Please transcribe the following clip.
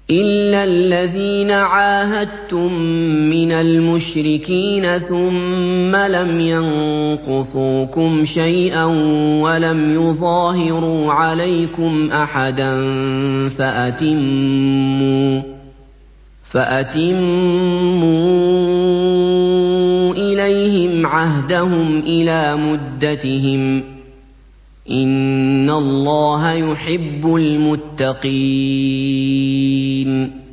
إِلَّا الَّذِينَ عَاهَدتُّم مِّنَ الْمُشْرِكِينَ ثُمَّ لَمْ يَنقُصُوكُمْ شَيْئًا وَلَمْ يُظَاهِرُوا عَلَيْكُمْ أَحَدًا فَأَتِمُّوا إِلَيْهِمْ عَهْدَهُمْ إِلَىٰ مُدَّتِهِمْ ۚ إِنَّ اللَّهَ يُحِبُّ الْمُتَّقِينَ